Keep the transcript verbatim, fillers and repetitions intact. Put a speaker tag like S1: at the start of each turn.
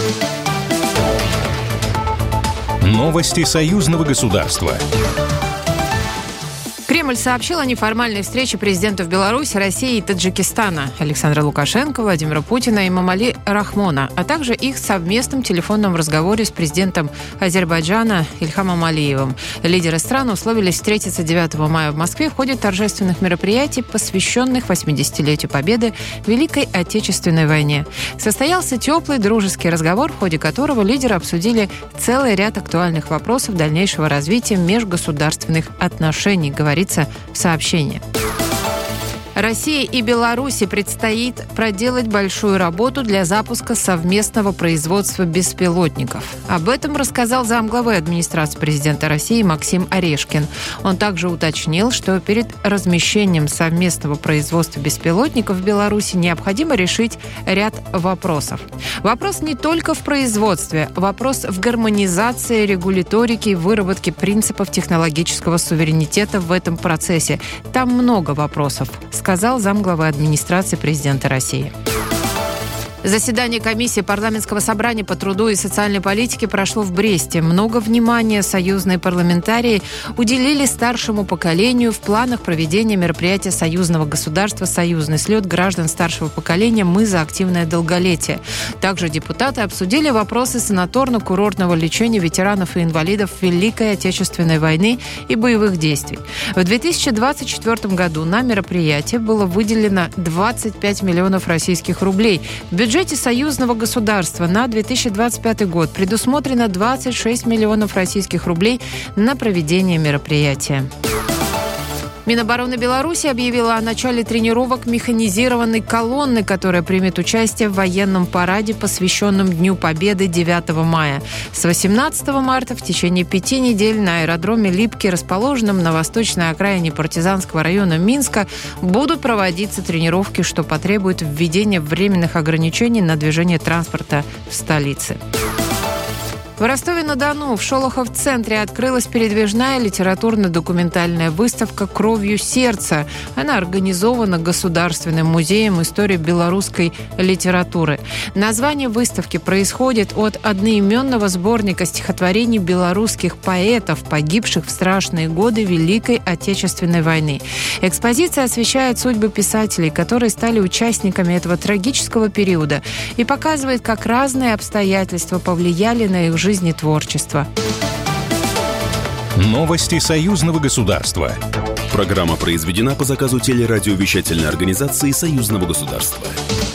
S1: Новости союзного государства.
S2: Кремль сообщил о неформальной встрече президентов Беларуси, России и Таджикистана Александра Лукашенко, Владимира Путина и Эмомали Рахмона, а также их совместном телефонном разговоре с президентом Азербайджана Ильхамом Алиевым. Лидеры стран условились встретиться девятого мая в Москве в ходе торжественных мероприятий, посвященных восьмидесятилетию Победы в Великой Отечественной войне. Состоялся теплый дружеский разговор, в ходе которого лидеры обсудили целый ряд актуальных вопросов дальнейшего развития межгосударственных отношений, говорится в сообщении. России и Беларуси предстоит проделать большую работу для запуска совместного производства беспилотников. Об этом рассказал замглавы администрации президента России Максим Орешкин. Он также уточнил, что перед размещением совместного производства беспилотников в Беларуси необходимо решить ряд вопросов. Вопрос не только в производстве, вопрос в гармонизации регуляторики и выработке принципов технологического суверенитета в этом процессе. Там много вопросов, сказал замглавы администрации президента России. Заседание комиссии парламентского собрания по труду и социальной политике прошло в Бресте. Много внимания союзные парламентарии уделили старшему поколению в планах проведения мероприятия союзного государства «Союзный слет граждан старшего поколения. Мы за активное долголетие». Также депутаты обсудили вопросы санаторно-курортного лечения ветеранов и инвалидов Великой Отечественной войны и боевых действий. В две тысячи двадцать четвёртом году на мероприятие было выделено двадцать пять миллионов российских рублей. В бюджете союзного государства на две тысячи двадцать пятый год предусмотрено двадцать шесть миллионов российских рублей на проведение мероприятия. Минобороны Беларуси объявила о начале тренировок механизированной колонны, которая примет участие в военном параде, посвященном Дню Победы девятого мая. С восемнадцатого марта в течение пяти недель на аэродроме Липки, расположенном на восточной окраине партизанского района Минска, будут проводиться тренировки, что потребует введения временных ограничений на движение транспорта в столице. В Ростове-на-Дону в Шолохов-центре открылась передвижная литературно-документальная выставка «Кровью сердца». Она организована Государственным музеем истории белорусской литературы. Название выставки происходит от одноименного сборника стихотворений белорусских поэтов, погибших в страшные годы Великой Отечественной войны. Экспозиция освещает судьбы писателей, которые стали участниками этого трагического периода, и показывает, как разные обстоятельства повлияли на их жизнь. Жизни творчества.
S1: Новости союзного государства.
S3: Программа произведена по заказу телерадиовещательной организации союзного государства.